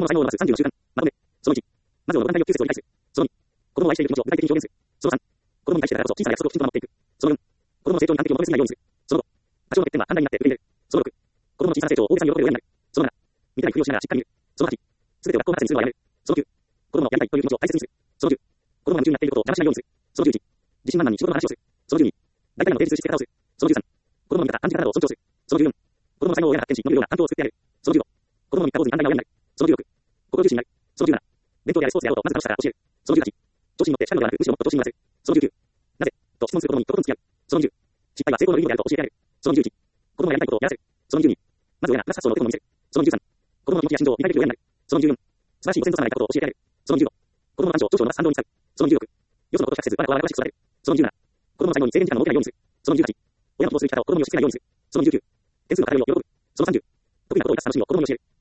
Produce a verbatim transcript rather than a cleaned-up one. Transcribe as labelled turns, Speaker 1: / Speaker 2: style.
Speaker 1: 供の才能を伸ばすさんじゅうの習慣。まとめ。そのいち。まずをの団体欲求説を理解する。そのに。子供を愛している気持ちを具体的に表現する。そのさん。子供に対してだからこそ小さな約束をきちんと守っていく。そのよん。子供の成長に完璧を求めすぎないようにする。そのご。多少の欠点は反対になって受け入れる。そのろく。子供の小さな成長を大げさに喜べる親になる。そのなな。見たいふりをしながらしっかり見る。そのはち。すべてを学校発にするのはやめる。そのきゅう。子供のやりたいという気持ちを大切にする。そのじゅう。子供が夢中になっていることを邪魔しないようにする。そのじゅういち。自信満々に仕事の話をする。そのじゅうに。大体の芸術して方をする。そのじゅうさん。子供の見方、感じ方を尊重する。そのじゅうよん。子供の才能を親が発展し、伸びるような環境を作ってあげる。そのじゅうご。子供の見たことに反対な親になる。そのじゅうろく。心重視になる。そのじゅうなな。勉強であれスポーツであろうとまず楽しさから教える。そのじゅうはち。調子に乗って叱るのではなく、むしろもっと調子に乗らせる。そのじゅうきゅう。なぜと質問する子供にとことん付き合う。そのにじゅう。失敗は成功のリンゴであると教えてあげる。そのにじゅういち。子供がやりたいことをやらせる。そのにじゅうに。まず親がプラス発想の手本を見せる。そのにじゅうさん。子供の気持ちや心情を理解できるようになる。そのにじゅうよん。素晴らしいご先祖様がいたことを教えてあげる。そのにじゅうご。子供の感情、長所を伸ばす反動に使う。そのにじゅうろく。よそのことを比較せず、我が子を笑かしく育てる。そのにじゅうなな。子供の才能に制限時間が設けないようにする。そのにじゅうはち。親の希望する生き方を子供に押し付けないようにする。そのにじゅうきゅう。点数の偏りを喜ぶ。そのさんじゅう。得意なことを生かす楽しみを子供に教える。